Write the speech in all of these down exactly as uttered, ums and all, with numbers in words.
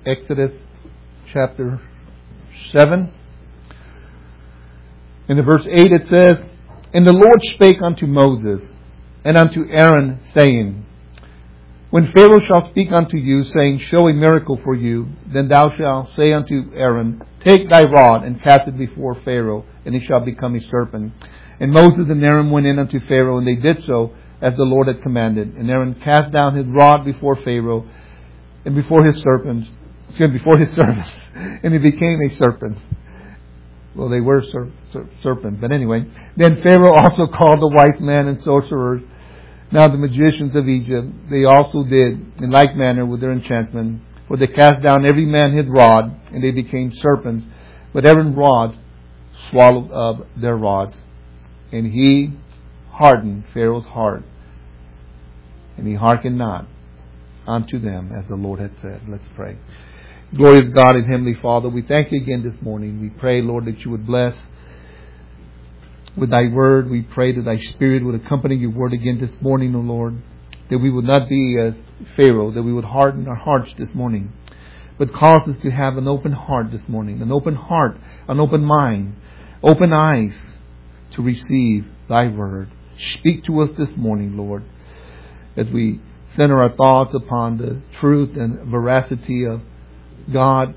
Exodus chapter seven. In the verse eight it says, And the Lord spake unto Moses and unto Aaron, saying, When Pharaoh shall speak unto you, saying, Show a miracle for you, then thou shalt say unto Aaron, Take thy rod and cast it before Pharaoh, and it shall become a serpent. And Moses and Aaron went in unto Pharaoh, and they did so as the Lord had commanded. And Aaron cast down his rod before Pharaoh and before his serpents, excuse me, before his servants, and it became a serpent. Well, they were ser- ser- serpents, but anyway. Then Pharaoh also called the wise men and sorcerers, now the magicians of Egypt. They also did in like manner with their enchantment, for they cast down every man his rod, and they became serpents. But Aaron's rod swallowed up their rods, and he hardened Pharaoh's heart, and he hearkened not unto them as the Lord had said. Let's pray. Glorious God and Heavenly Father, we thank you again this morning. We pray, Lord, that you would bless with thy word. We pray that thy Spirit would accompany your word again this morning, O Lord. That we would not be as Pharaoh, that we would harden our hearts this morning, but cause us to have an open heart this morning, an open heart, an open mind, open eyes to receive thy word. Speak to us this morning, Lord, as we center our thoughts upon the truth and veracity of God.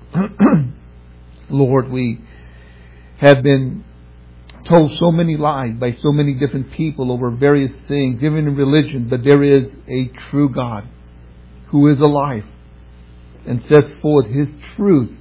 Lord, we have been told so many lies by so many different people over various things, even in religion, but there is a true God who is alive and sets forth His truth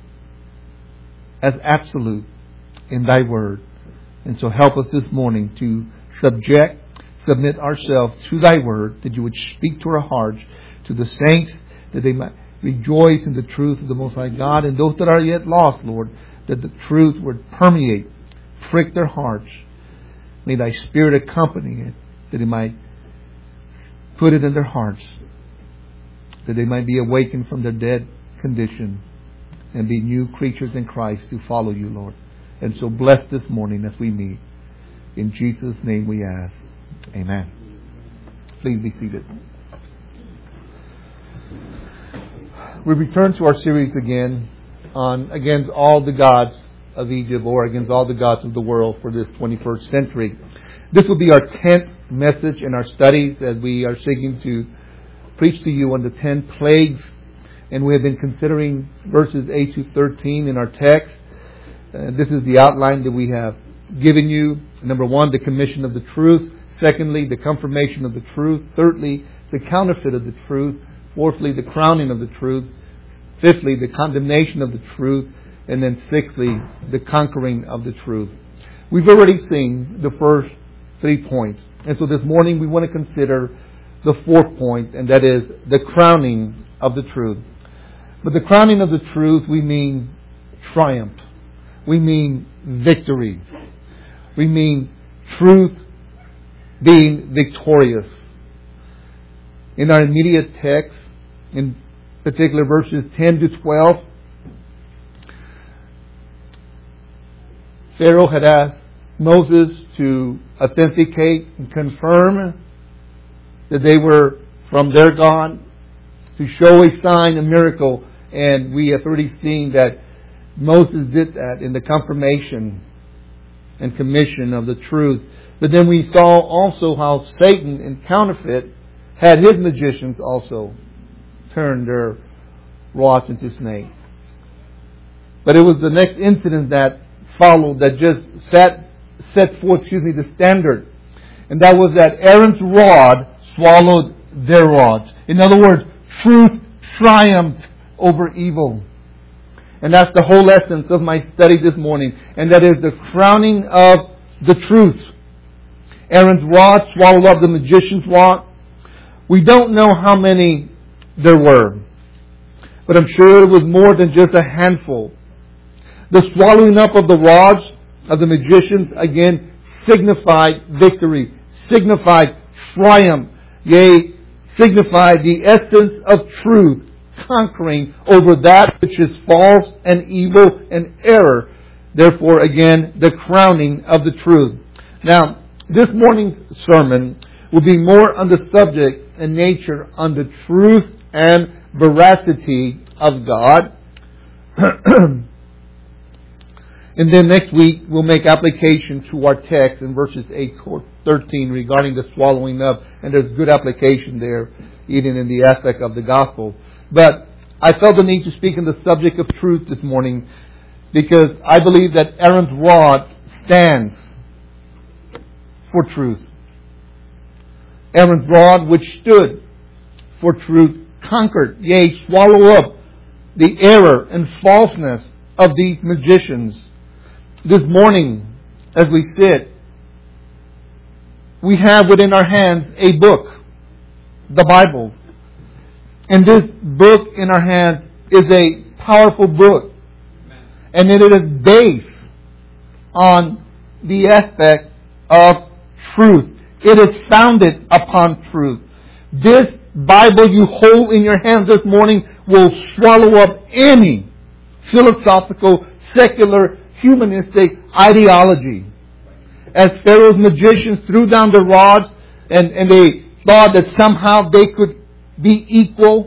as absolute in thy word. And so help us this morning to subject, submit ourselves to thy word, that you would speak to our hearts, to the saints, that they might rejoice in the truth of the Most High God, and those that are yet lost, Lord, that the truth would permeate, prick their hearts. May thy Spirit accompany it, that it might put it in their hearts, that they might be awakened from their dead condition and be new creatures in Christ to follow you, Lord. And so bless this morning as we meet. In Jesus' name we ask. Amen. Please be seated. We return to our series again on against all the gods of Egypt, or against all the gods of the world for this twenty-first century. This will be our tenth message in our studies as we are seeking to preach to you on the ten plagues. And we have been considering verses eight to thirteen in our text. Uh, this is the outline that we have given you. Number one, the commission of the truth. Secondly, the confirmation of the truth. Thirdly, the counterfeit of the truth. Fourthly, the crowning of the truth. Fifthly, the condemnation of the truth. And then sixthly, the conquering of the truth. We've already seen the first three points. And so this morning we want to consider the fourth point, and that is the crowning of the truth. But the crowning of the truth, we mean triumph. We mean victory. We mean truth being victorious. In our immediate text, in particular verses ten to twelve, Pharaoh had asked Moses to authenticate and confirm that they were from their God, to show a sign, a miracle. And we have already seen that Moses did that in the confirmation and commission of the truth. But then we saw also how Satan in counterfeit had his magicians also turn their rods into snakes. But it was the next incident that followed that just set, set forth, excuse me, the standard. And that was that Aaron's rod swallowed their rods. In other words, truth triumphed over evil. And that's the whole essence of my study this morning. And that is the crowning of the truth. Aaron's rod swallowed up the magician's rod. We don't know how many there were, but I'm sure it was more than just a handful. The swallowing up of the rods of the magicians again signified victory, signified triumph, yea, signified the essence of truth conquering over that which is false and evil and error. Therefore, again, the crowning of the truth. Now, this morning's sermon will be more on the subject and nature on the truth and veracity of God. And then next week we'll make application to our text in verses eight to thirteen regarding the swallowing up. And there's good application there, even in the aspect of the gospel. But I felt the need to speak on the subject of truth this morning because I believe that Aaron's rod stands for truth. Aaron's rod, which stood for truth, conquered, yea, swallow up the error and falseness of these magicians. This morning, as we sit, we have within our hands a book, the Bible. And this book in our hands is a powerful book. And it is based on the aspect of truth. It is founded upon truth. This Bible you hold in your hands this morning will swallow up any philosophical, secular, humanistic ideology. As Pharaoh's magicians threw down the rods and, and they thought that somehow they could be equal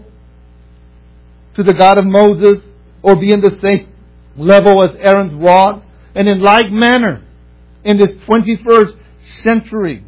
to the God of Moses or be in the same level as Aaron's rod. And in like manner, in this twenty-first century,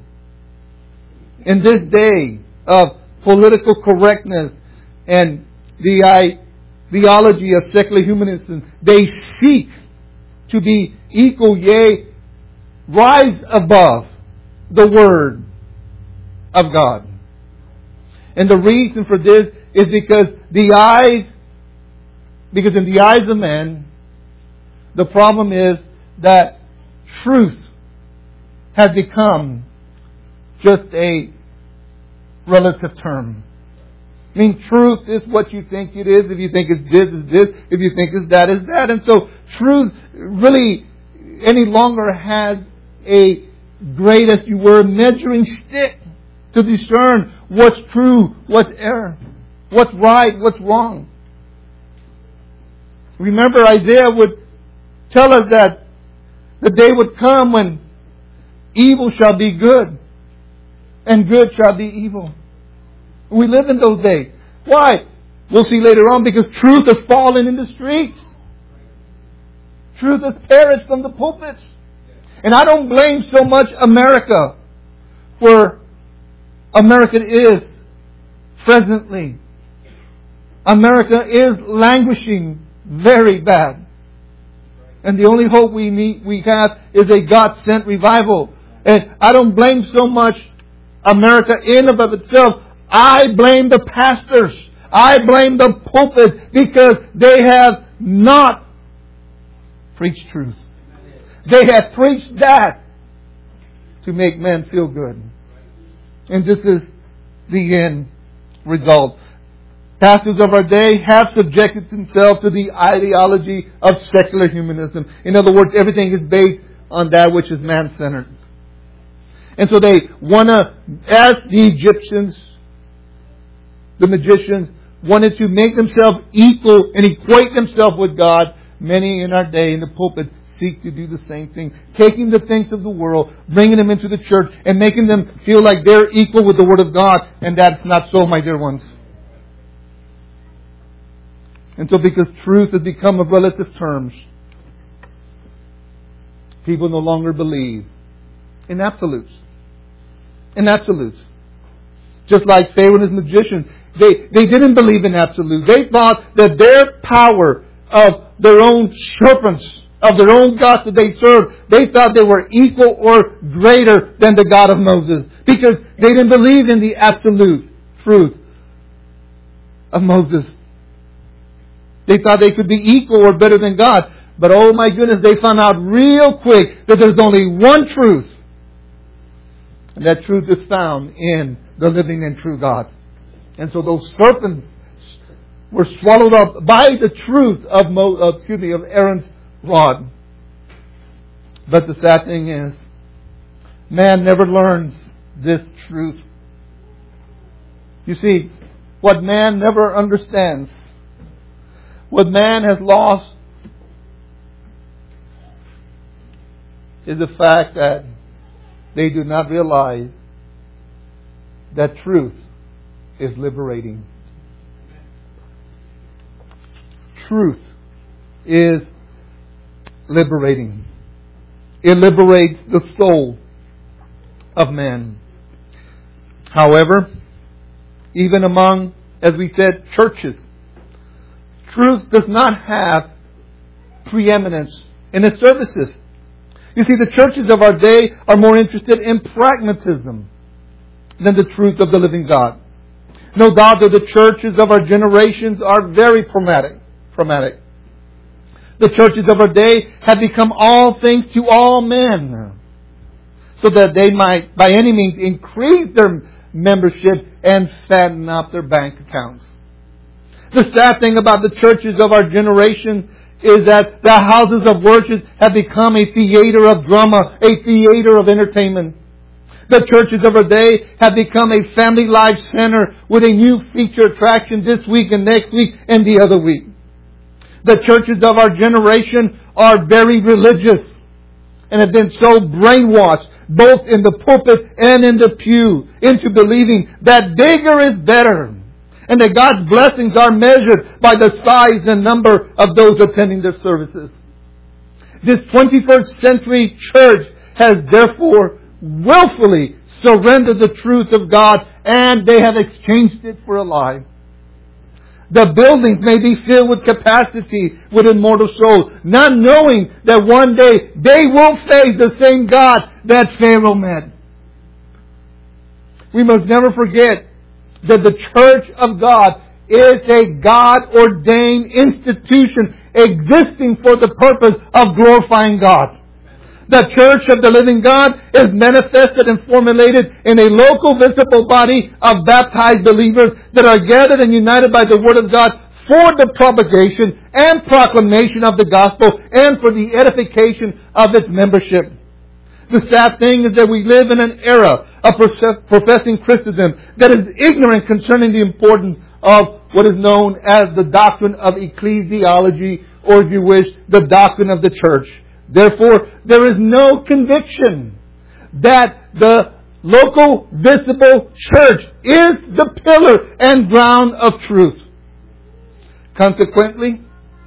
in this day of political correctness and the ideology of secular humanism, they seek to be equal, yea, rise above the Word of God. And the reason for this is because the eyes, because in the eyes of men, the problem is that truth has become just a relative term. I mean, truth is what you think it is. If you think it's this, it's this. If you think it's that, it's that. And so truth really any longer has a great, as you were, measuring stick to discern what's true, what's error, what's right, what's wrong. Remember, Isaiah would tell us that the day would come when evil shall be good and good shall be evil. We live in those days. Why? We'll see later on, because truth has fallen in the streets. Truth has perished from the pulpits. And I don't blame so much America for America is presently. America is languishing very bad. And the only hope we need, we have is a God-sent revival. And I don't blame so much America in and of itself. I blame the pastors. I blame the pulpit because they have not preached truth. They have preached that to make men feel good. And this is the end result. Pastors of our day have subjected themselves to the ideology of secular humanism. In other words, everything is based on that which is man-centered. And so they want to, as the Egyptians, the magicians, wanted to make themselves equal and equate themselves with God. Many in our day in the pulpit seek to do the same thing. Taking the things of the world, bringing them into the church, and making them feel like they're equal with the Word of God. And that's not so, my dear ones. And so because truth has become of relative terms, people no longer believe in absolutes. In absolutes. Just like Pharaoh and his magicians. They, they didn't believe in absolutes. They thought that their power of their own serpents, of their own gods that they served, they thought they were equal or greater than the God of Moses. Because they didn't believe in the absolute truth of Moses. They thought they could be equal or better than God. But oh my goodness, they found out real quick that there's only one truth. And that truth is found in the living and true God. And so those serpents were swallowed up by the truth of Mo, uh, excuse me, of Aaron's rod. But the sad thing is, man never learns this truth. You see, what man never understands, what man has lost, is the fact that they do not realize that truth is liberating. truth is liberating. It liberates the soul of man. However, even among, as we said, churches, truth does not have preeminence in its services. You see, the churches of our day are more interested in pragmatism than the truth of the living God. No doubt that the churches of our generations are very pragmatic. pragmatic. The churches of our day have become all things to all men, so that they might, by any means, increase their membership and fatten up their bank accounts. The sad thing about the churches of our generation is that the houses of worship have become a theater of drama, a theater of entertainment. The churches of our day have become a family life center with a new feature attraction this week and next week and the other week. The churches of our generation are very religious and have been so brainwashed, both in the pulpit and in the pew, into believing that bigger is better, and that God's blessings are measured by the size and number of those attending their services. This twenty-first century church has therefore willfully surrendered the truth of God, and they have exchanged it for a lie. The buildings may be filled with capacity with immortal souls, not knowing that one day they will face the same God that Pharaoh met. We must never forget that the church of God is a God-ordained institution existing for the purpose of glorifying God. The church of the living God is manifested and formulated in a local visible body of baptized believers that are gathered and united by the Word of God for the propagation and proclamation of the gospel and for the edification of its membership. The sad thing is that we live in an era of professing Christendom that is ignorant concerning the importance of what is known as the doctrine of ecclesiology, or if you wish, the doctrine of the church. Therefore, there is no conviction that the local visible church is the pillar and ground of truth. Consequently,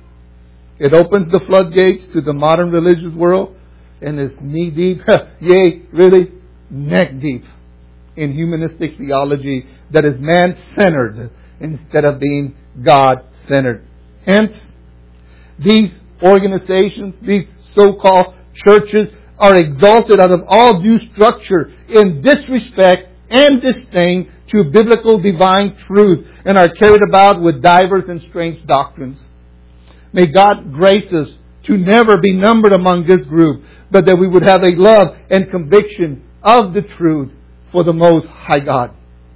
it opens the floodgates to the modern religious world and is knee-deep, yea, really neck-deep in humanistic theology that is man-centered instead of being God-centered. Hence, these organizations, these so-called churches, are exalted out of all due structure in disrespect and disdain to biblical divine truth and are carried about with diverse and strange doctrines. May God grace us to never be numbered among this group, but that we would have a love and conviction of the truth for the Most High God.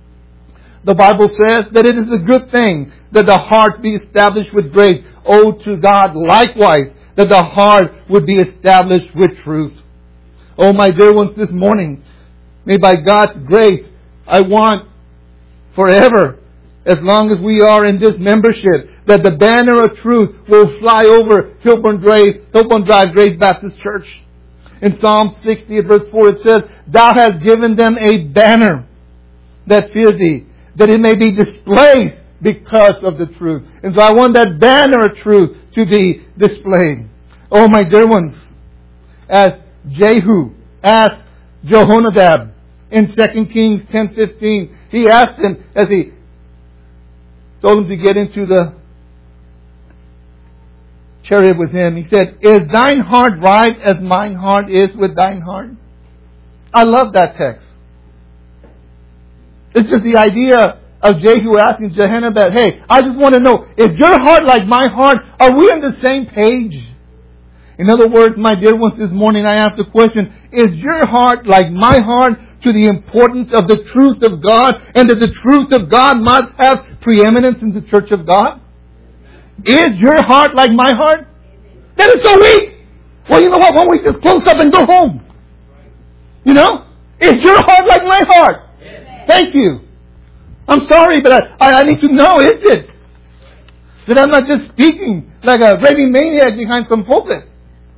The Bible says that it is a good thing that the heart be established with grace. Oh, to God likewise, that the heart would be established with truth. Oh, my dear ones, this morning, may by God's grace, I want forever, as long as we are in this membership, that the banner of truth will fly over Hillburn Drive, Hillburn Drive Grace Baptist Church. In Psalm sixty, verse four, it says, Thou hast given them a banner that fears Thee, that it may be displayed because of the truth. And so I want that banner of truth to be displayed. Oh, my dear ones, as Jehu asked Jehonadab in Second Kings ten fifteen, he asked him, as he told him to get into the chariot with him, he said, Is thine heart right as mine heart is with thine heart? I love that text. It's just the idea of Jehu asking Jehonadab, hey, I just want to know, is your heart like my heart? Are we on the same page? In other words, my dear ones, this morning I asked the question, is your heart like my heart to the importance of the truth of God, and that the truth of God must have preeminence in the church of God? Is your heart like my heart? That is so weak. Well, you know what? Why don't we just close up and go home? You know? Is your heart like my heart? Thank you. I'm sorry, but I, I need to know, is it? That I'm not just speaking like a raving maniac behind some pulpit.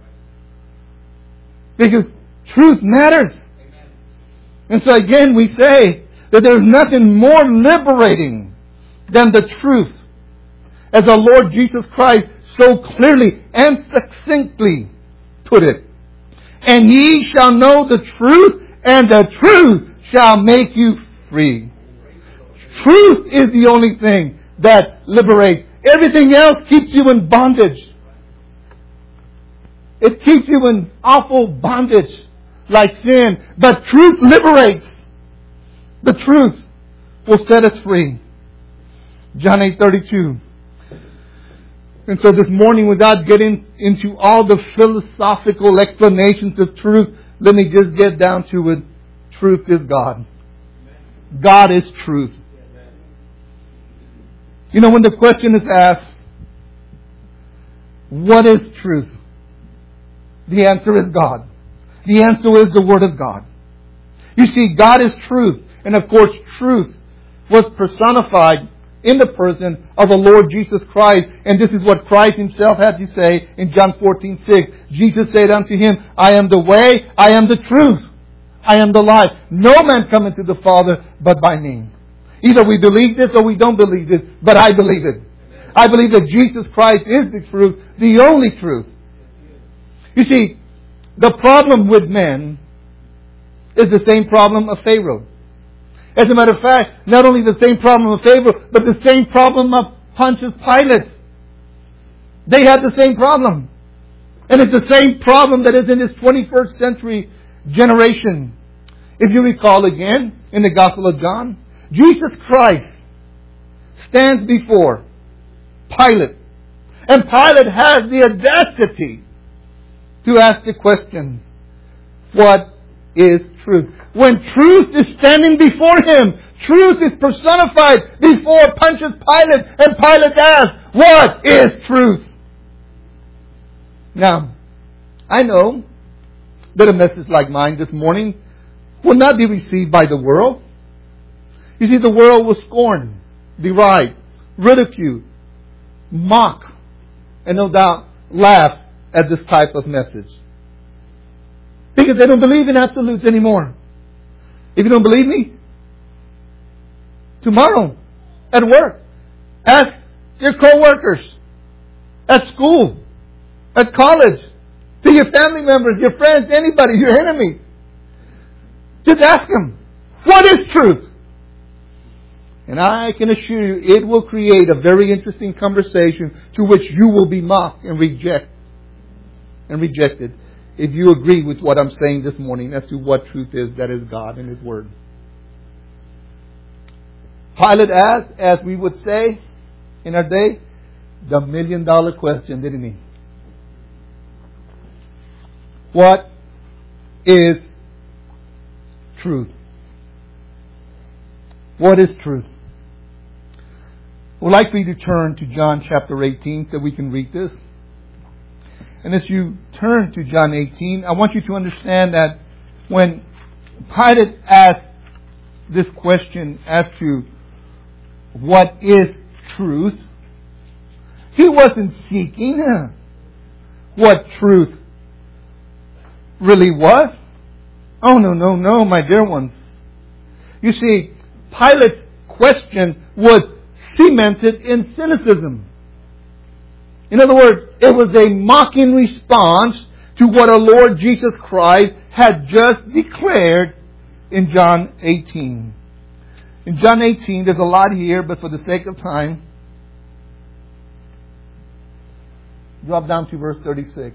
Because truth matters. And so again we say that there's nothing more liberating than the truth. As our Lord Jesus Christ so clearly and succinctly put it. And ye shall know the truth, and the truth shall make you free. Truth is the only thing that liberates. Everything else keeps you in bondage. It keeps you in awful bondage like sin. But truth liberates. The truth will set us free. John eight thirty-two. And so this morning, without getting into all the philosophical explanations of truth, let me just get down to it. Truth is God. God is truth. You know, when the question is asked, what is truth? The answer is God. The answer is the Word of God. You see, God is truth. And of course, truth was personified in the person of the Lord Jesus Christ. And this is what Christ Himself had to say in John fourteen six. Jesus said unto him, I am the way, I am the truth, I am the life. No man cometh to the Father but by me. Either we believe this or we don't believe this, but I believe it. I believe that Jesus Christ is the truth, the only truth. You see, the problem with men is the same problem of Pharaoh. As a matter of fact, not only the same problem of Pharaoh, but the same problem of Pontius Pilate. They had the same problem. And it's the same problem that is in this twenty-first century generation. If you recall again, in the Gospel of John, Jesus Christ stands before Pilate. And Pilate has the audacity to ask the question, what is truth? When truth is standing before him, truth is personified before Pontius Pilate, and Pilate asks, what is truth? Now, I know that a message like mine this morning will not be received by the world. You see, the world will scorn, deride, ridicule, mock, and no doubt laugh at this type of message. Because they don't believe in absolutes anymore. If you don't believe me, tomorrow at work, ask your co-workers, at school, at college, to your family members, your friends, anybody, your enemies. Just ask them, what is truth? And I can assure you, it will create a very interesting conversation to which you will be mocked and reject and rejected if you agree with what I'm saying this morning as to what truth is, that is God and His Word. Pilate asked, as we would say in our day, the million dollar question, didn't he? What is truth? What is truth? I would like for you to turn to John chapter eighteen so we can read this. And as you turn to John eighteen, I want you to understand that when Pilate asked this question as to what is truth, he wasn't seeking what truth really was. Oh, no, no, no, my dear ones. You see, Pilate's question was cemented in cynicism. In other words, it was a mocking response to what our Lord Jesus Christ had just declared in John eighteen. In John eighteen, there's a lot here, but for the sake of time, drop down to verse thirty-six.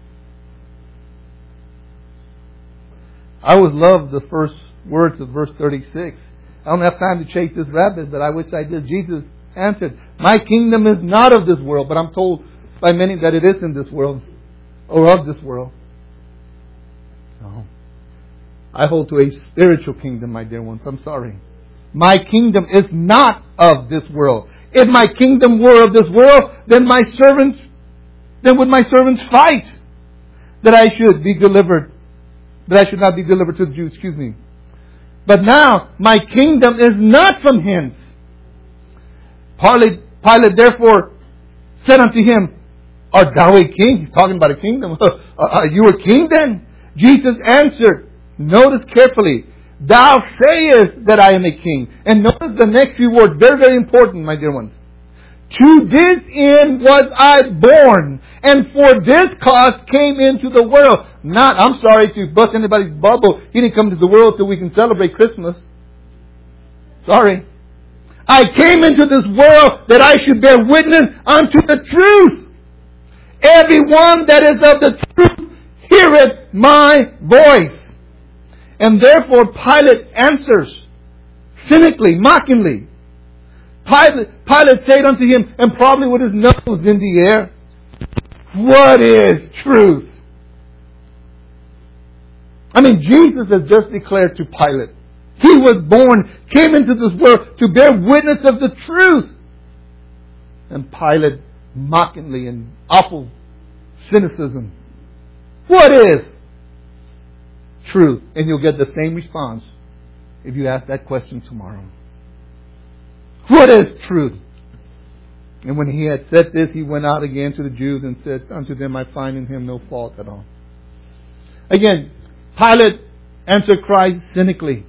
I always love the first words of verse thirty-six. I don't have time to chase this rabbit, but I wish I did. Jesus answered, my kingdom is not of this world, but I'm told by many that it is in this world, or of this world. No. I hold to a spiritual kingdom, my dear ones. I'm sorry. My kingdom is not of this world. If my kingdom were of this world, then my servants, then would my servants fight that I should be delivered, that I should not be delivered to the Jews, excuse me. But now, my kingdom is not from hence. Pilate, Pilate therefore said unto him, art thou a king? He's talking about a kingdom. Are you a king then? Jesus answered, notice carefully, thou sayest that I am a king. And notice the next few words, very, very important, my dear ones. To this end was I born, and for this cause came into the world. Not, I'm sorry to bust anybody's bubble, He didn't come to the world so we can celebrate Christmas. Sorry. I came into this world that I should bear witness unto the truth. Everyone that is of the truth heareth my voice. And therefore Pilate answers cynically, mockingly. Pilate, Pilate said unto him, and probably with his nose in the air, what is truth? I mean, Jesus has just declared to Pilate, He was born, came into this world to bear witness of the truth. And Pilate mockingly and awful cynicism, what is truth? And you'll get the same response if you ask that question tomorrow. What is truth? And when he had said this, he went out again to the Jews and said unto them, I find in him no fault at all. Again, Pilate answered Christ cynically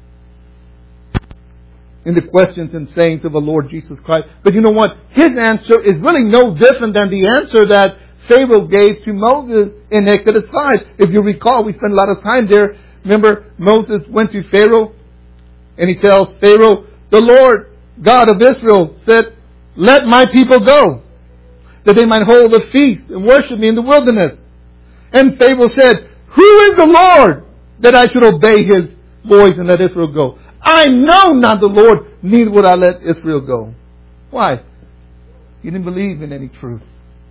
in the questions and sayings of the Lord Jesus Christ. But you know what? His answer is really no different than the answer that Pharaoh gave to Moses in Exodus five. If you recall, we spent a lot of time there. Remember, Moses went to Pharaoh and he tells Pharaoh, the Lord God of Israel said, let my people go, that they might hold a feast and worship me in the wilderness. And Pharaoh said, who is the Lord that I should obey His voice and let Israel go? I know not the Lord, neither would I let Israel go. Why? He didn't believe in any truth.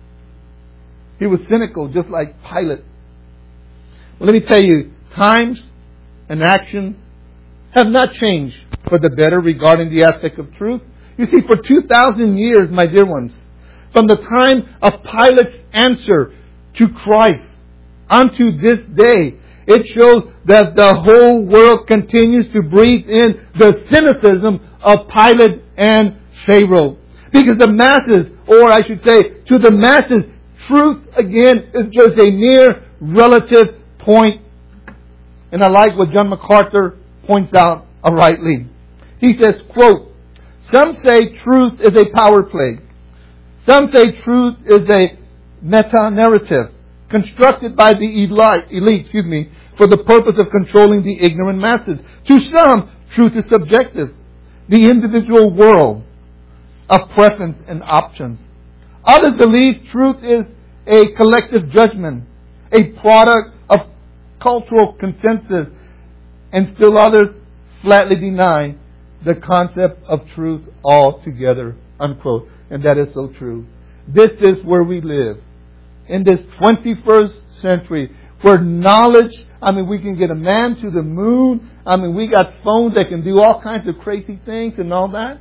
He was cynical, just like Pilate. Well, let me tell you, times and actions have not changed for the better regarding the aspect of truth. You see, for two thousand years, my dear ones, from the time of Pilate's answer to Christ unto this day, it shows that the whole world continues to breathe in the cynicism of Pilate and Pharaoh. Because the masses, or I should say, to the masses, truth again is just a mere relative point. And I like what John MacArthur points out rightly. He says, quote, some say truth is a power play. Some say truth is a meta-narrative constructed by the elite, elite excuse me, for the purpose of controlling the ignorant masses. To some, truth is subjective, the individual world of preference and options. Others believe truth is a collective judgment, a product of cultural consensus, and still others flatly deny the concept of truth altogether, unquote. And that is so true. This is where we live. In this twenty-first century, where knowledge, I mean, we can get a man to the moon. I mean, we got phones that can do all kinds of crazy things and all that.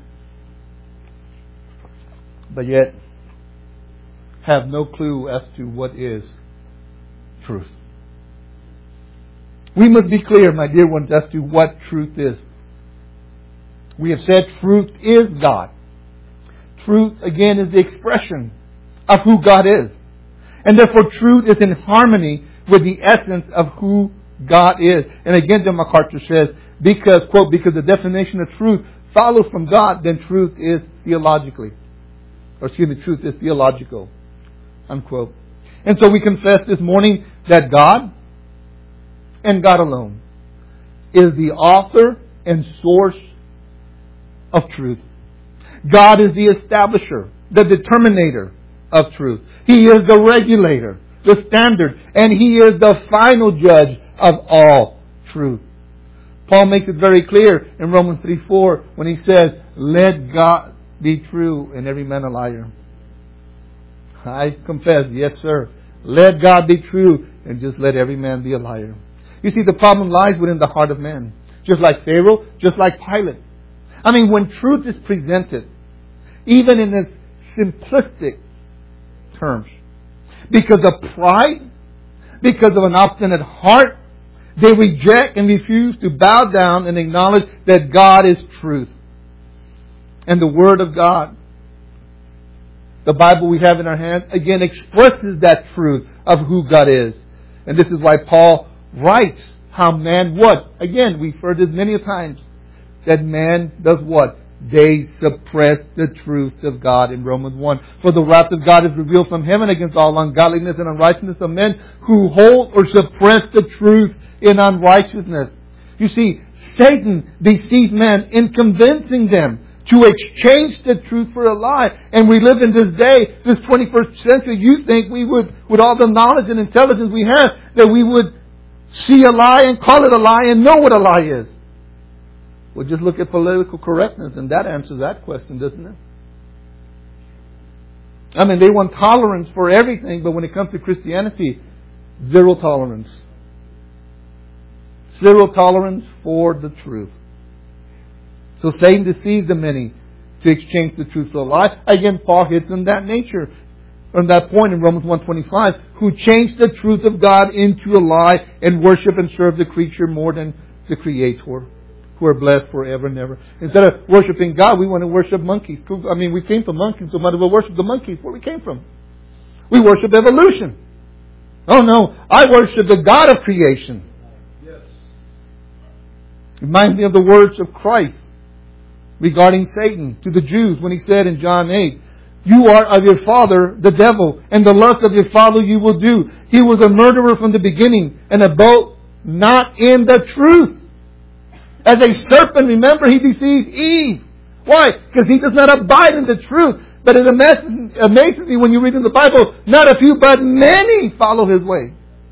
But yet, have no clue as to what is truth. We must be clear, my dear ones, as to what truth is. We have said truth is God. Truth, again, is the expression of who God is. And therefore, truth is in harmony with the essence of who God is. And again, John MacArthur says, because, quote, because the definition of truth follows from God, then truth is theologically. Or excuse me, truth is theological, unquote. And so we confess this morning that God, and God alone, is the author and source of truth. God is the establisher, the determinator of truth. He is the regulator, the standard, and He is the final judge of all truth. Paul makes it very clear in Romans three four when he says, let God be true and every man a liar. I confess, yes sir, let God be true and just let every man be a liar. You see, the problem lies within the heart of man. Just like Pharaoh, just like Pilate. I mean, when truth is presented, even in its simplistic terms, because of pride, because of an obstinate heart, they reject and refuse to bow down and acknowledge that God is truth. And the Word of God, the Bible we have in our hands, again expresses that truth of who God is. And this is why Paul writes how man what? Again, we've heard this many times. That man does what? they suppress the truth of God in Romans one. For the wrath of God is revealed from heaven against all ungodliness and unrighteousness of men who hold or suppress the truth in unrighteousness. You see, Satan deceived men in convincing them to exchange the truth for a lie. And we live in this day, this twenty-first century, you think we would, with all the knowledge and intelligence we have, that we would see a lie and call it a lie and know what a lie is. Well, just look at political correctness and that answers that question, doesn't it? I mean, they want tolerance for everything, but when it comes to Christianity, zero tolerance. Zero tolerance for the truth. So Satan deceives the many to exchange the truth for a lie. Again, Paul hits on that nature, on that point in Romans one twenty-five, who changed the truth of God into a lie and worship and serve the creature more than the Creator, who are blessed forever and ever. Instead of worshiping God, we want to worship monkeys. I mean, we came from monkeys, so might as well worship the monkeys where we came from. We worship evolution. Oh no, I worship the God of creation. Yes. Reminds me of the words of Christ regarding Satan to the Jews when he said in John eight, "You are of your father, the devil, and the lust of your father you will do. He was a murderer from the beginning and abode not in the truth. As a serpent, remember, he deceived Eve." Why? Because he does not abide in the truth. But it amazes, amazes me when you read in the Bible, not a few, but many follow his way.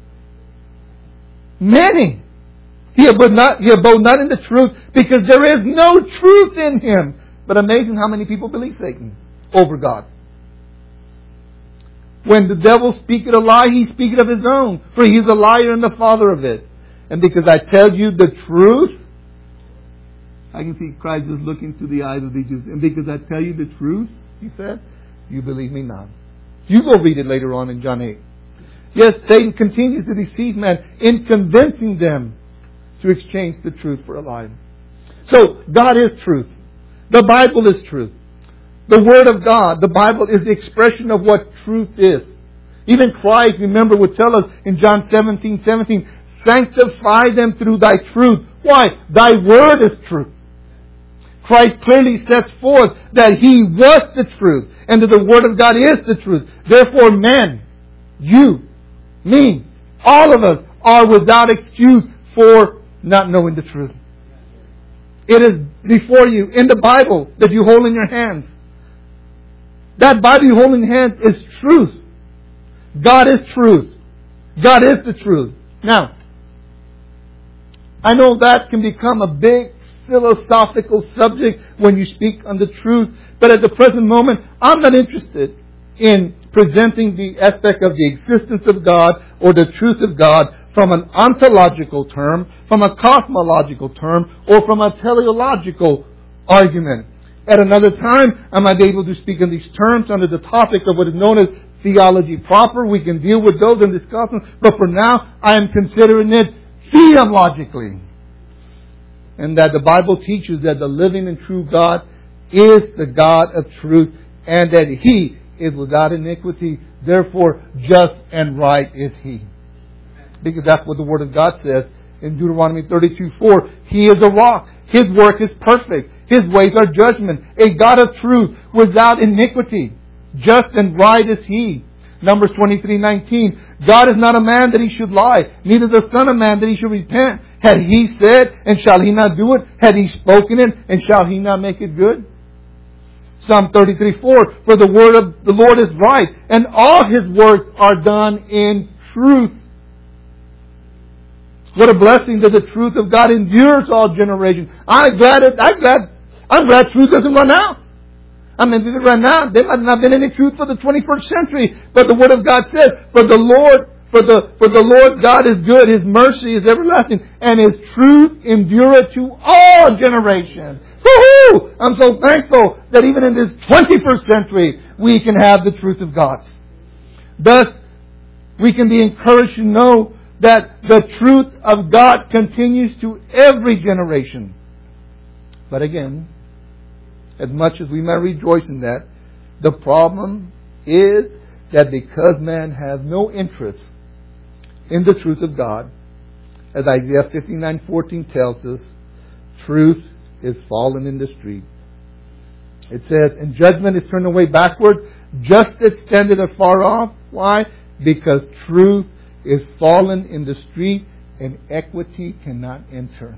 Many. He abode not, he abode not in the truth because there is no truth in him. But amazing how many people believe Satan over God. When the devil speaketh a lie, he speaketh of his own, for he is a liar and the father of it. And because I tell you the truth, I can see Christ just looking to the eyes of the Jews. And because I tell you the truth, he said, you believe me not. You go read it later on in John eight. Yes, Satan continues to deceive men in convincing them to exchange the truth for a lie. So, God is truth. The Bible is truth. The Word of God, the Bible, is the expression of what truth is. Even Christ, remember, would tell us in John seventeen seventeen, sanctify them through thy truth. Why? Thy Word is truth. Christ clearly sets forth that He was the truth and that the Word of God is the truth. Therefore, men, you, me, all of us are without excuse for not knowing the truth. It is before you in the Bible that you hold in your hands. That Bible you hold in your hands is truth. God is truth. God is the truth. Now, I know that can become a big philosophical subject when you speak on the truth, but at the present moment, I'm not interested in presenting the aspect of the existence of God or the truth of God from an ontological term, from a cosmological term, or from a teleological argument. At another time, I might be able to speak in these terms under the topic of what is known as theology proper. We can deal with those and discuss them, but for now, I am considering it theologically. And that the Bible teaches that the living and true God is the God of truth and that He is without iniquity. Therefore, just and right is He. Because that's what the Word of God says in Deuteronomy thirty-two four. He is a rock. His work is perfect. His ways are judgment. A God of truth without iniquity. Just and right is He. Numbers twenty-three nineteen. God is not a man that He should lie, neither the Son of Man that He should repent. Had He said, and shall He not do it? Had He spoken it, and shall He not make it good? Psalm thirty-three four. For the word of the Lord is right, and all His works are done in truth. What a blessing that the truth of God endures all generations. I'm glad it, I'm glad, I'm glad truth doesn't run out. I mean, if it ran out, there might not have been any truth for the twenty-first century. But the Word of God says, for the Lord, for the, for the Lord God is good, His mercy is everlasting, and His truth endureth to all generations. Woohoo! I'm so thankful that even in this twenty-first century, we can have the truth of God. Thus, we can be encouraged to know that the truth of God continues to every generation. But again, as much as we may rejoice in that, the problem is that because man has no interest in the truth of God, as Isaiah fifty-nine fourteen tells us, truth is fallen in the street. It says, and judgment is turned away backward, justice standeth afar off. Why? Because truth is fallen in the street and equity cannot enter.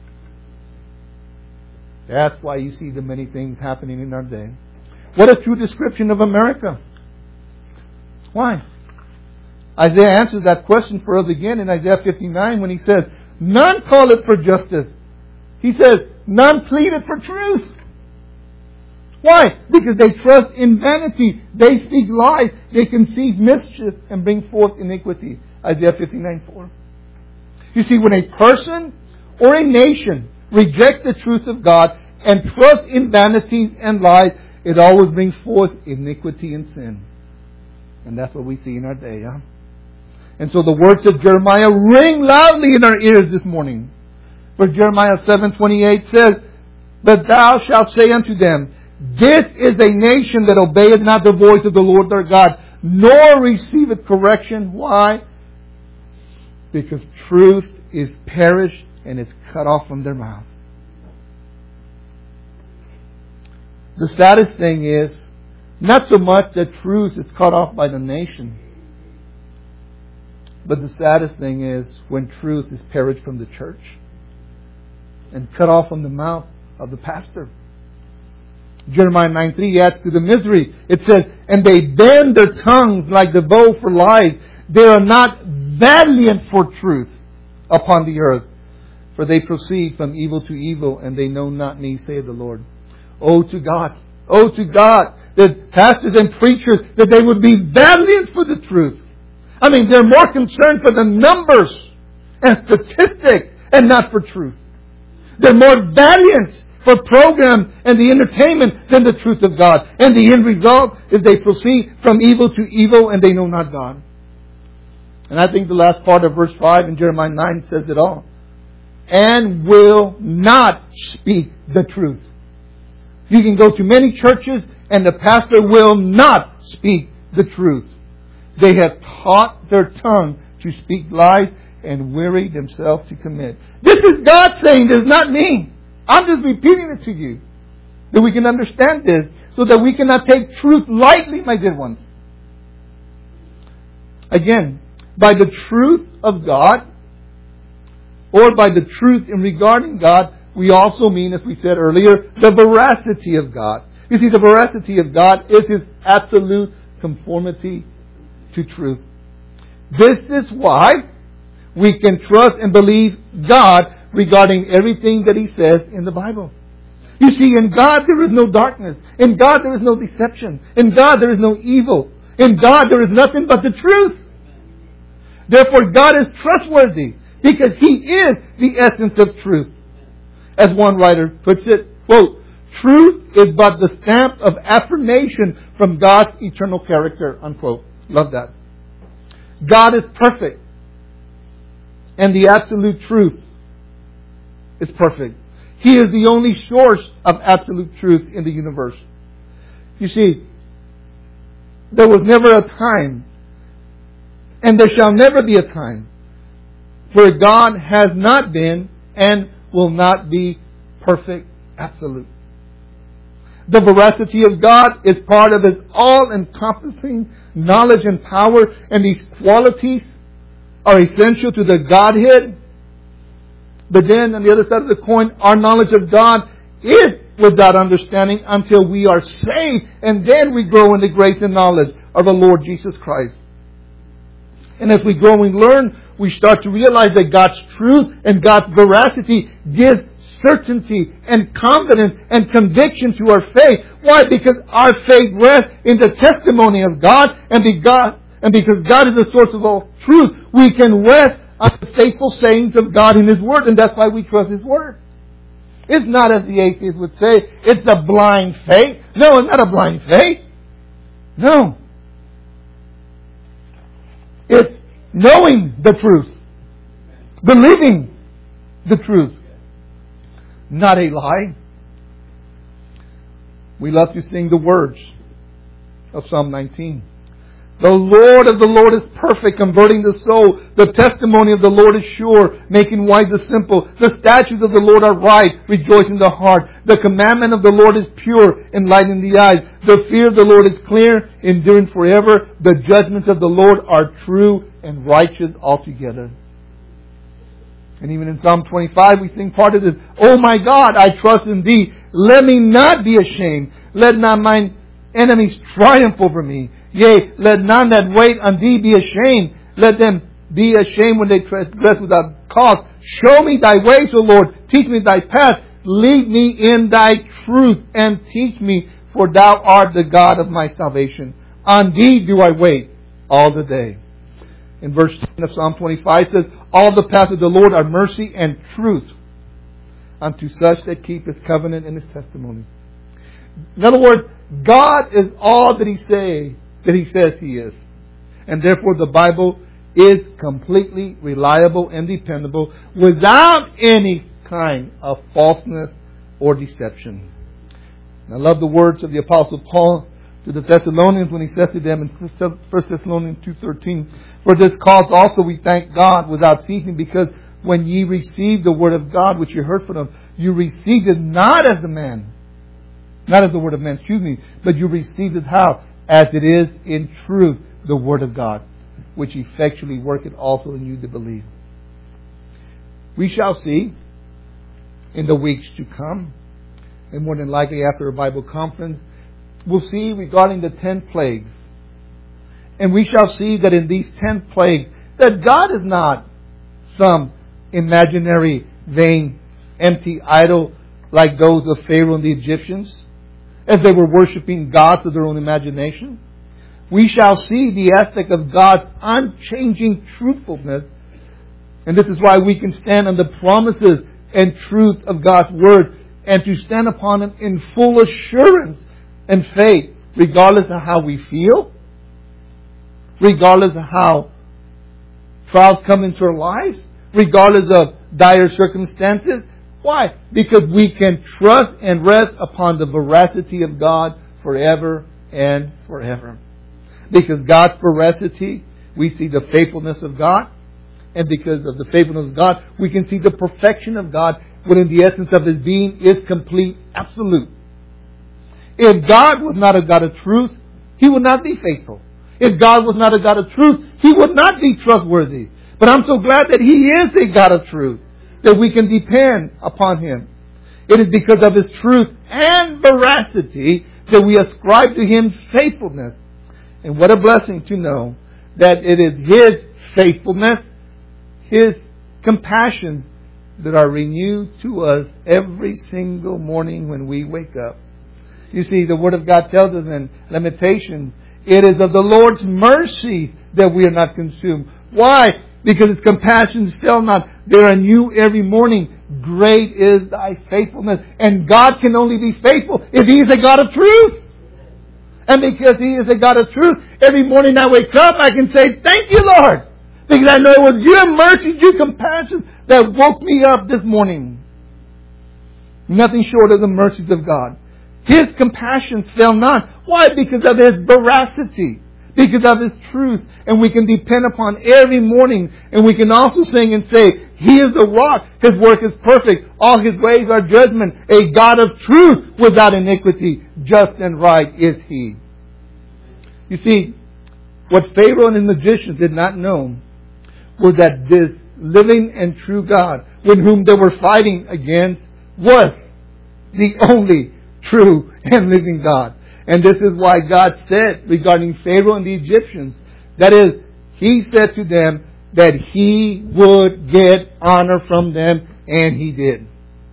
That's why you see the many things happening in our day. What a true description of America. Why? Isaiah answers that question for us again in Isaiah fifty-nine when he says, none call it for justice. He says, none plead it for truth. Why? Because they trust in vanity. They speak lies. They conceive mischief and bring forth iniquity. Isaiah fifty-nine four. You see, when a person or a nation reject the truth of God and trust in vanities and lies, it always brings forth iniquity and sin. And that's what we see in our day. Huh? And so the words of Jeremiah ring loudly in our ears this morning. For Jeremiah seven twenty-eight says, but thou shalt say unto them, this is a nation that obeyeth not the voice of the Lord their God, nor receiveth correction. Why? Because truth is perished and is cut off from their mouth. The saddest thing is, not so much that truth is cut off by the nation, but the saddest thing is when truth is perished from the church and cut off from the mouth of the pastor. Jeremiah nine three adds to the misery. It says, and they bend their tongues like the bow for lies. They are not valiant for truth upon the earth. For they proceed from evil to evil, and they know not me, saith the Lord. Oh to God, oh to God, that pastors and preachers, that they would be valiant for the truth. I mean, they're more concerned for the numbers and statistics and not for truth. They're more valiant for program and the entertainment than the truth of God. And the end result is they proceed from evil to evil and they know not God. And I think the last part of verse five in Jeremiah nine says it all. And will not speak the truth. You can go to many churches and the pastor will not speak the truth. They have taught their tongue to speak lies and weary themselves to commit. This is God saying this, not me. I'm just repeating it to you. That we can understand this so that we cannot take truth lightly, my dear ones. Again, by the truth of God or by the truth in regarding God, we also mean, as we said earlier, the veracity of God. You see, the veracity of God is His absolute conformity to truth. This is why we can trust and believe God regarding everything that He says in the Bible. You see, in God there is no darkness. In God there is no deception. In God there is no evil. In God there is nothing but the truth. Therefore God is trustworthy because He is the essence of truth. As one writer puts it, quote, truth is but the stamp of affirmation from God's eternal character, unquote. Love that. God is perfect. And the absolute truth is perfect. He is the only source of absolute truth in the universe. You see, there was never a time, and there shall never be a time, where God has not been and will not be perfect, absolute. The veracity of God is part of His all-encompassing knowledge and power, and these qualities are essential to the Godhead. But then, on the other side of the coin, our knowledge of God is without understanding until we are saved, and then we grow in the grace and knowledge of the Lord Jesus Christ. And as we grow and learn, we start to realize that God's truth and God's veracity gives certainty and confidence and conviction to our faith. Why? Because our faith rests in the testimony of God, and because And because God is the source of all truth, we can rest on the faithful sayings of God in His Word. And that's why we trust His Word. It's not, as the atheist would say, it's a blind faith. No, it's not a blind faith. No. It's knowing the truth. Believing the truth. Not a lie. We love to sing the words of Psalm nineteen. The Lord of the Lord is perfect, converting the soul. The testimony of the Lord is sure, making wise the simple. The statutes of the Lord are right, rejoicing the heart. The commandment of the Lord is pure, enlightening the eyes. The fear of the Lord is clear, enduring forever. The judgments of the Lord are true and righteous altogether. And even in Psalm twenty-five, we sing part of this. Oh my God, I trust in Thee. Let me not be ashamed. Let not mine enemies triumph over me. Yea, let none that wait on Thee be ashamed. Let them be ashamed when they transgress without cause. Show me Thy ways, O Lord. Teach me Thy path. Lead me in Thy truth and teach me, for Thou art the God of my salvation. On Thee do I wait all the day. In verse ten of Psalm twenty-five says, all the paths of the Lord are mercy and truth unto such that keep His covenant and His testimony. In other words, God is all that He say that He says He is. And therefore the Bible is completely reliable and dependable without any kind of falseness or deception. And I love the words of the Apostle Paul to the Thessalonians when he says to them in First Thessalonians two thirteen, for this cause also we thank God without ceasing, because when ye received the word of God which you heard from Him, you received it not as a man, not as the word of man, excuse me, but you received it how? As it is in truth the word of God, which effectually worketh also in you to believe. We shall see in the weeks to come, and more than likely after a Bible conference, we'll see regarding the ten plagues. And we shall see that in these ten plagues, that God is not some imaginary, vain, empty idol like those of Pharaoh and the Egyptians, as they were worshiping gods of their own imagination. We shall see the aspect of God's unchanging truthfulness. And this is why we can stand on the promises and truth of God's Word, and to stand upon them in full assurance and faith, regardless of how we feel, regardless of how trials come into our lives, regardless of dire circumstances. Why? Because we can trust and rest upon the veracity of God forever and forever. Because God's veracity, we see the faithfulness of God. And because of the faithfulness of God, we can see the perfection of God, wherein the essence of His being is complete, absolute. If God was not a God of truth, He would not be faithful. If God was not a God of truth, He would not be trustworthy. But I'm so glad that He is a God of truth, that we can depend upon Him. It is because of His truth and veracity that we ascribe to Him faithfulness. And what a blessing to know that it is His faithfulness, His compassion that are renewed to us every single morning when we wake up. You see, the Word of God tells us in Lamentations, it is of the Lord's mercy that we are not consumed. Why? Because His compassions fail not. They are new every morning. Great is Thy faithfulness. And God can only be faithful if He is a God of truth. And because He is a God of truth, every morning I wake up, I can say, thank you, Lord. Because I know it was Your mercy, Your compassion that woke me up this morning. Nothing short of the mercies of God. His compassion fail not. Why? Because of His veracity. Because of His truth. And we can depend upon every morning. And we can also sing and say, He is the rock. His work is perfect. All His ways are judgment. A God of truth without iniquity. Just and right is He. You see, what Pharaoh and his magicians did not know was that this living and true God, with whom they were fighting against, was the only true and living God. And this is why God said regarding Pharaoh and the Egyptians, that is, He said to them that He would get honor from them, and He did.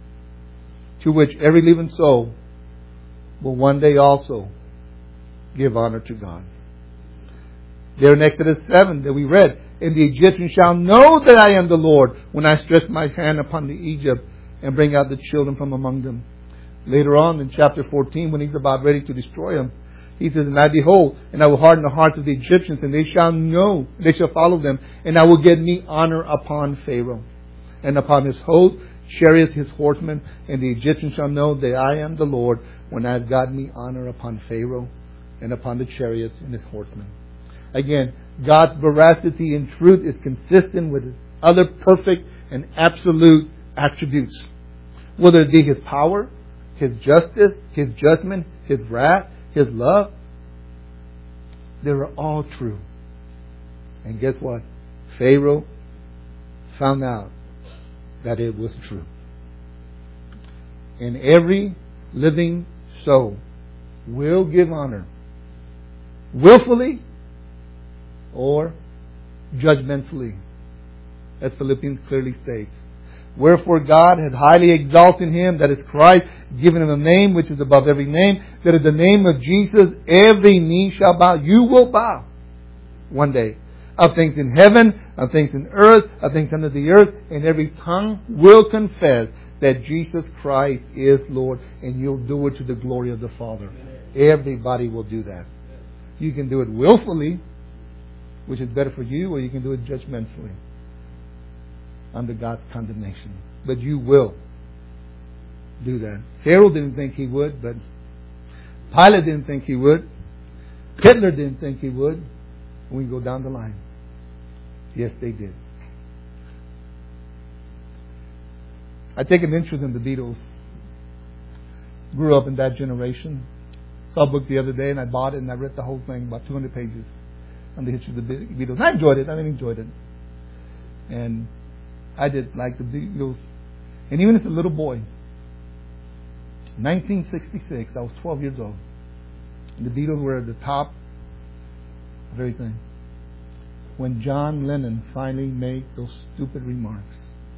To which every living soul will one day also give honor to God. There in Exodus seven that we read, and the Egyptians shall know that I am the Lord when I stretch my hand upon the Egypt and bring out the children from among them. Later on in chapter fourteen, when He's about ready to destroy them, He says, and I behold, and I will harden the hearts of the Egyptians, and they shall know, they shall follow them, and I will get me honor upon Pharaoh, and upon his host, chariots, his horsemen, and the Egyptians shall know that I am the Lord when I have gotten me honor upon Pharaoh, and upon the chariots and his horsemen. Again, God's veracity and truth is consistent with His other perfect and absolute attributes. Whether it be His power, His justice, His judgment, His wrath, His love, they are all true. And guess what? Pharaoh found out that it was true. And every living soul will give honor willfully or judgmentally, as Philippians clearly states. Wherefore God had highly exalted Him, that is Christ, given Him a name which is above every name, that at the name of Jesus every knee shall bow. You will bow one day. Of things in heaven, of things in earth, of things under the earth, and every tongue will confess that Jesus Christ is Lord, and you'll do it to the glory of the Father. Everybody will do that. You can do it willfully, which is better for you, or you can do it judgmentally, under God's condemnation. But you will do that. Pharaoh didn't think he would, but Pilate didn't think he would. Hitler didn't think he would. We go down the line. Yes, they did. I take an interest in the Beatles. Grew up in that generation. Saw a book the other day and I bought it and I read the whole thing, about two hundred pages on the history of the Beatles. I enjoyed it. I really enjoyed it. And I did like the Beatles. And even as a little boy, nineteen sixty-six, I was twelve years old. And the Beatles were at the top of everything. When John Lennon finally made those stupid remarks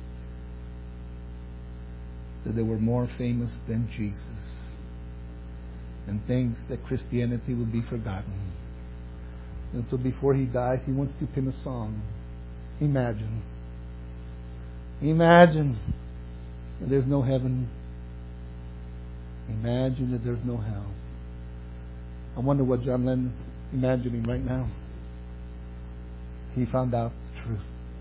that they were more famous than Jesus and thinks that Christianity will be forgotten. And so before he dies, he wants to pen a song. Imagine. Imagine that there's no heaven. Imagine that there's no hell. I wonder what John Lennon is imagining right now. He found out the truth.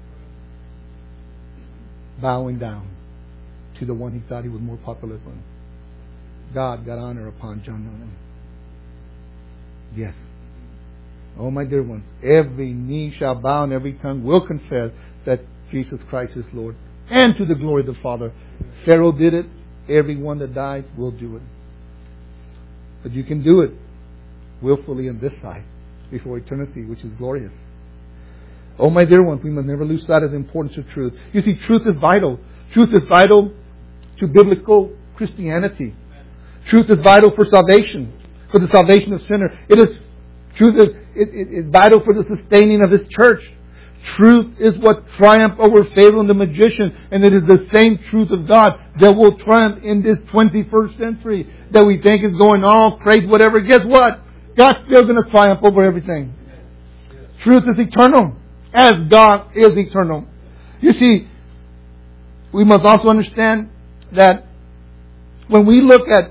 Bowing down to the one he thought he was more popular with. God got honor upon John Lennon. Yes. Oh, my dear ones, every knee shall bow and every tongue will confess that Jesus Christ is Lord, and to the glory of the Father. Pharaoh did it. Everyone that dies will do it. But you can do it willfully on this side before eternity, which is glorious. Oh, my dear ones, we must never lose sight of the importance of truth. You see, truth is vital. Truth is vital to biblical Christianity. Truth is vital for salvation, for the salvation of sinners. It is truth is it, it, it's vital for the sustaining of His church. Truth is what triumphed over Pharaoh and the magician, and it is the same truth of God that will triumph in this twenty-first century that we think is going all crazy, whatever. Guess what? God's still going to triumph over everything. Truth is eternal, as God is eternal. You see, we must also understand that when we look at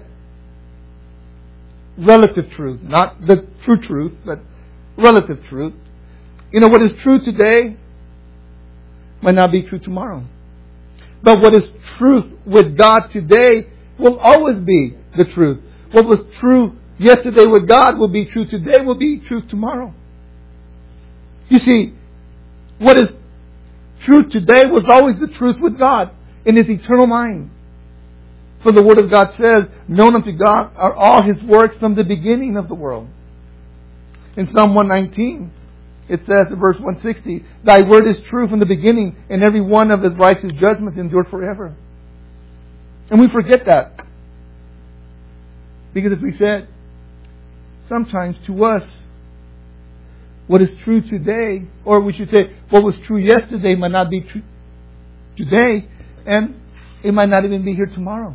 relative truth, not the true truth, but relative truth, you know, what is true today might not be true tomorrow. But what is truth with God today will always be the truth. What was true yesterday with God will be true today, will be true tomorrow. You see, what is true today was always the truth with God in His eternal mind. For the Word of God says, known unto God are all His works from the beginning of the world. In Psalm one nineteen, it says in verse one sixty, Thy word is true from the beginning, and every one of His righteous judgments endure forever. And we forget that. Because as we said, sometimes to us, what is true today, or we should say, what was true yesterday might not be true today, and it might not even be here tomorrow.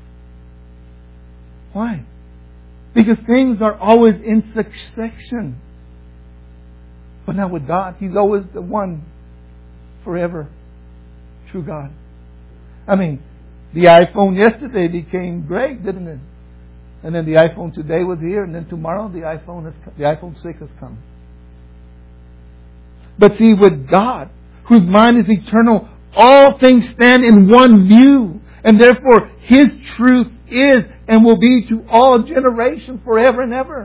Why? Because things are always in succession. But not with God. He's always the one forever. True God. I mean, the iPhone yesterday became great, didn't it? And then the iPhone today was here, and then tomorrow the iPhone has the iPhone six has come. But see, with God, whose mind is eternal, all things stand in one view. And therefore, His truth is and will be to all generations forever and ever.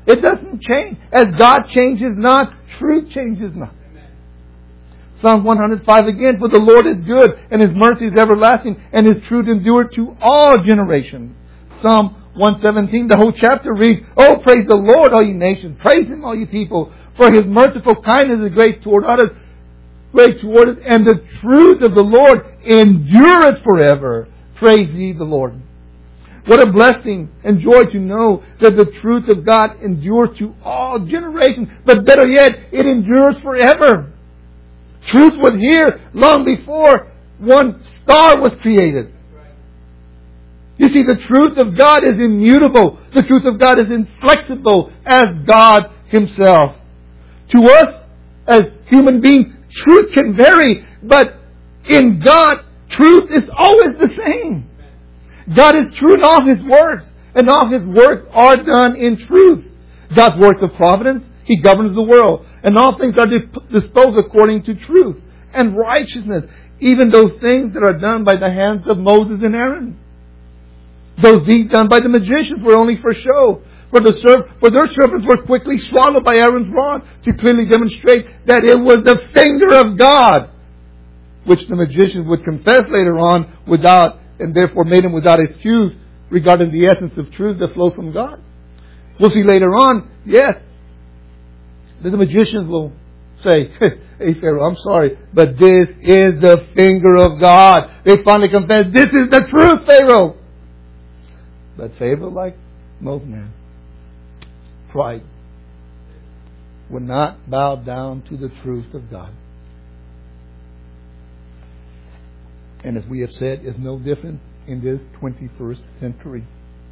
It doesn't change. As God changes not, truth changes not. Psalm one hundred five again, for the Lord is good, and His mercy is everlasting, and His truth endureth to all generations. Psalm one seventeen, the whole chapter reads, oh, praise the Lord, all ye nations. Praise Him, all ye people. For His merciful kindness is great toward us, great toward us, and the truth of the Lord endureth forever. Praise ye the Lord. What a blessing and joy to know that the truth of God endures to all generations. But better yet, it endures forever. Truth was here long before one star was created. You see, the truth of God is immutable. The truth of God is inflexible as God Himself. To us, as human beings, truth can vary, but in God, truth is always the same. God is true in all His works, and all His works are done in truth. God's work of providence, He governs the world, and all things are disposed according to truth and righteousness, even those things that are done by the hands of Moses and Aaron. Those deeds done by the magicians were only for show, for, the serv- for their serpents were quickly swallowed by Aaron's rod, to clearly demonstrate that it was the finger of God, which the magicians would confess later on without, and therefore made him without excuse regarding the essence of truth that flows from God. We'll see later on, yes, that the magicians will say, hey Pharaoh, I'm sorry, but this is the finger of God. They finally confess, this is the truth, Pharaoh. But Pharaoh, like most men, pride, would not bow down to the truth of God. And as we have said, is no different in this twenty-first century.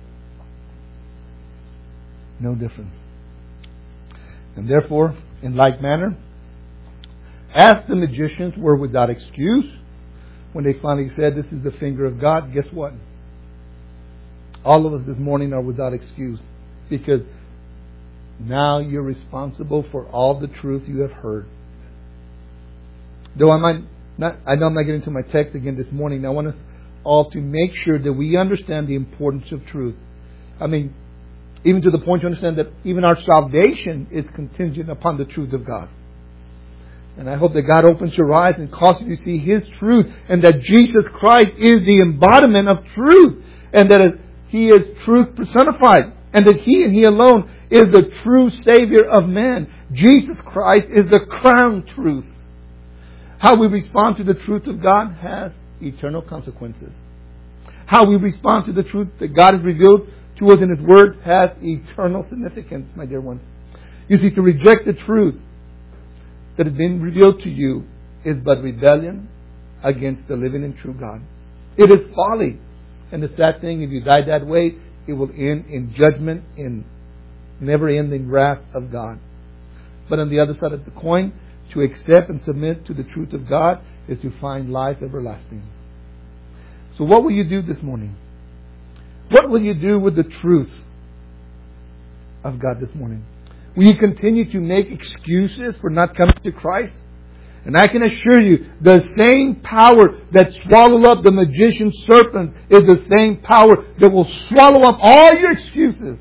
No different. And therefore, in like manner, as the magicians were without excuse, when they finally said this is the finger of God, guess what? All of us this morning are without excuse, because now you're responsible for all the truth you have heard. Though I might not, I know I'm not getting to my text again this morning. I want us all to make sure that we understand the importance of truth. I mean, even to the point to understand that even our salvation is contingent upon the truth of God. And I hope that God opens your eyes and causes you to see His truth, and that Jesus Christ is the embodiment of truth, and that He is truth personified, and that He and He alone is the true Savior of man. Jesus Christ is the crown truth. How we respond to the truth of God has eternal consequences. How we respond to the truth that God has revealed to us in His Word has eternal significance, my dear ones. You see, to reject the truth that has been revealed to you is but rebellion against the living and true God. It is folly. And the sad thing, if you die that way, it will end in judgment, in never-ending wrath of God. But on the other side of the coin, to accept and submit to the truth of God is to find life everlasting. So what will you do this morning? What will you do with the truth of God this morning? Will you continue to make excuses for not coming to Christ? And I can assure you, the same power that swallowed up the magician's serpent is the same power that will swallow up all your excuses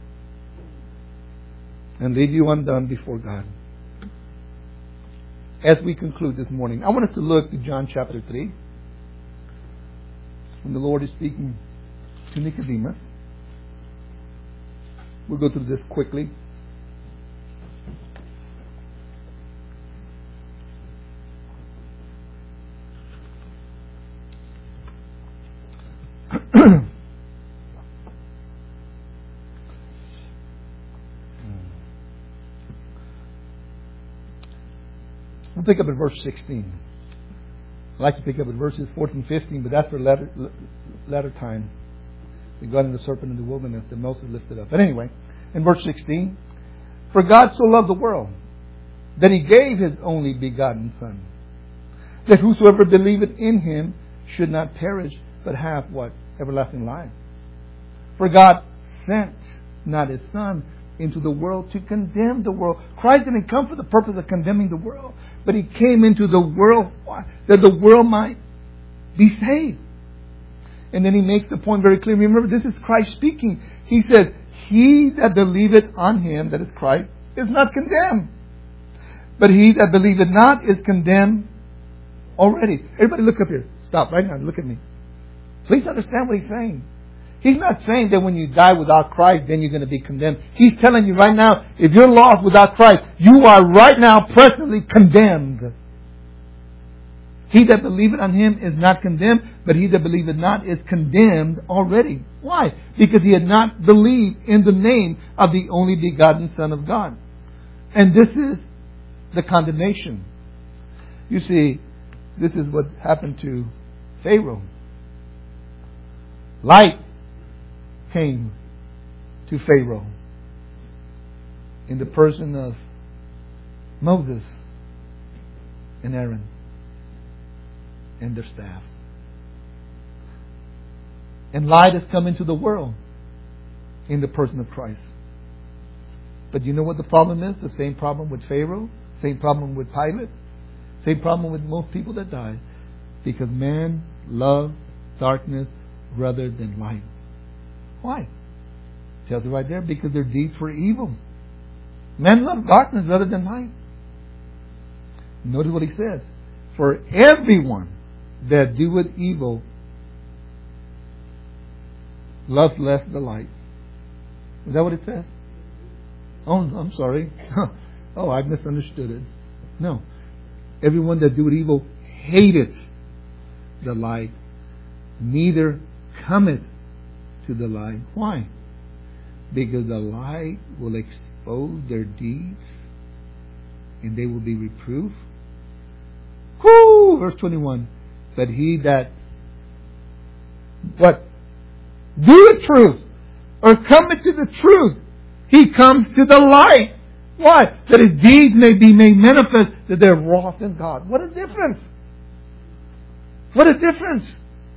and leave you undone before God. As we conclude this morning, I want us to look to John chapter three, when the Lord is speaking to Nicodemus. We'll go through this quickly. We'll pick up at verse sixteen. I'd like to pick up at verses fourteen, fifteen, but that's for latter, latter time. Regarding the serpent in the wilderness that Moses lifted up. But anyway, in verse sixteen, for God so loved the world that He gave His only begotten Son, that whosoever believeth in Him should not perish, but have what? Everlasting life. For God sent not His Son into the world to condemn the world. Christ didn't come for the purpose of condemning the world, but He came into the world that the world might be saved. And then He makes the point very clear. Remember, this is Christ speaking. He said, he that believeth on him, that is Christ, is not condemned. But he that believeth not is condemned already. Everybody look up here. Stop right now. Look at me. Please understand what he's saying. He's not saying that when you die without Christ, then you're going to be condemned. He's telling you right now, if you're lost without Christ, you are right now presently condemned. He that believeth on him is not condemned, but he that believeth not is condemned already. Why? Because he had not believed in the name of the only begotten Son of God. And this is the condemnation. You see, this is what happened to Pharaoh. Light came to Pharaoh in the person of Moses and Aaron and their staff. And light has come into the world in the person of Christ. But you know what the problem is? The same problem with Pharaoh, same problem with Pilate, same problem with most people that died. Because man loved darkness rather than light. Why? It tells you right there, because their deeds were evil. Men love darkness rather than light. Notice what he said. For everyone that doeth evil loveth less the light. Is that what it says? Oh, I'm sorry. Oh, I misunderstood it. No. Everyone that doeth evil hateth the light, neither cometh to the light. Why? Because the light will expose their deeds and they will be reproved. Whoo! Verse twenty-one. But he that what? Doeth truth or cometh to the truth, he comes to the light. Why? That his deeds may be made manifest, that they're wrought in God. What a difference! What a difference!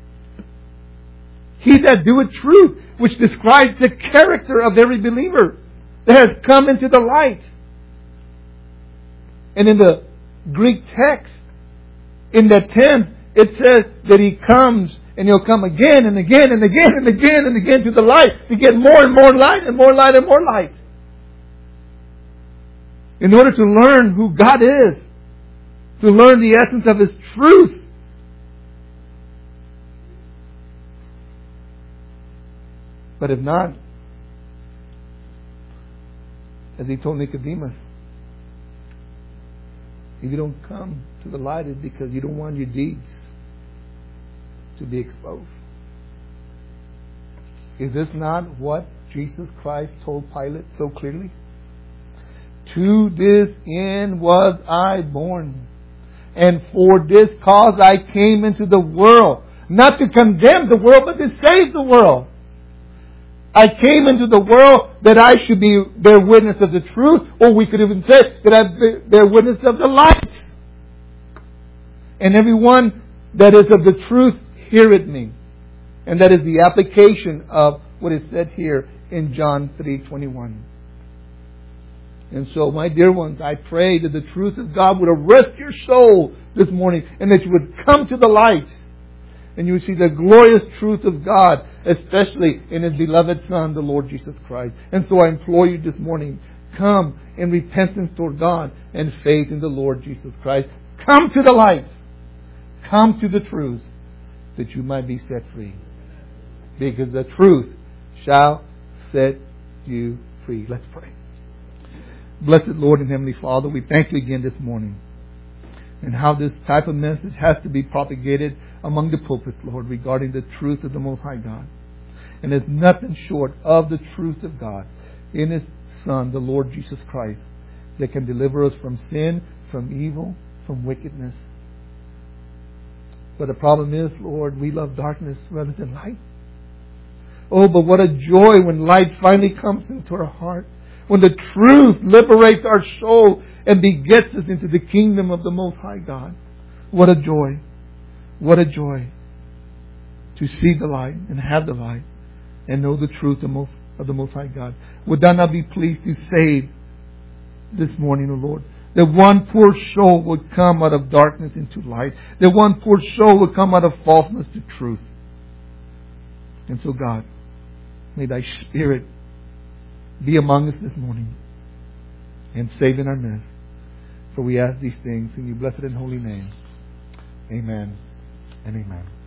He that doeth truth, which describes the character of every believer that has come into the light. And in the Greek text, in that tense, it says that he comes and he'll come again and again and again and again and again to the light to get more and more light and more light and more light. In order to learn who God is, to learn the essence of His truth. But if not, as He told Nicodemus, if you don't come to the light, it's because you don't want your deeds to be exposed. Is this not what Jesus Christ told Pilate so clearly? To this end was I born, and for this cause I came into the world, not to condemn the world, but to save the world. I came into the world that I should be bear witness of the truth, or we could even say that I bear witness of the light. And everyone that is of the truth heareth me. And that is the application of what is said here in John three twenty-one. And so, my dear ones, I pray that the truth of God would arrest your soul this morning, and that you would come to the light, and you would see the glorious truth of God, especially in His beloved Son, the Lord Jesus Christ. And so I implore you this morning, come in repentance toward God and faith in the Lord Jesus Christ. Come to the light. Come to the truth, that you might be set free. Because the truth shall set you free. Let's pray. Blessed Lord and Heavenly Father, we thank you again this morning. And how this type of message has to be propagated among the pulpits, Lord, regarding the truth of the Most High God. And it's nothing short of the truth of God in His Son, the Lord Jesus Christ, that can deliver us from sin, from evil, from wickedness. But the problem is, Lord, we love darkness rather than light. Oh, but what a joy when light finally comes into our heart. When the truth liberates our soul and begets us into the kingdom of the Most High God. What a joy. What a joy to see the light and have the light and know the truth of, most, of the Most High God. Would Thou not be pleased to save this morning, O Lord? That one poor soul would come out of darkness into light. That one poor soul would come out of falseness to truth. And so, God, may Thy Spirit be among us this morning and save in our midst. For we ask these things in your blessed and holy name. Amen and amen.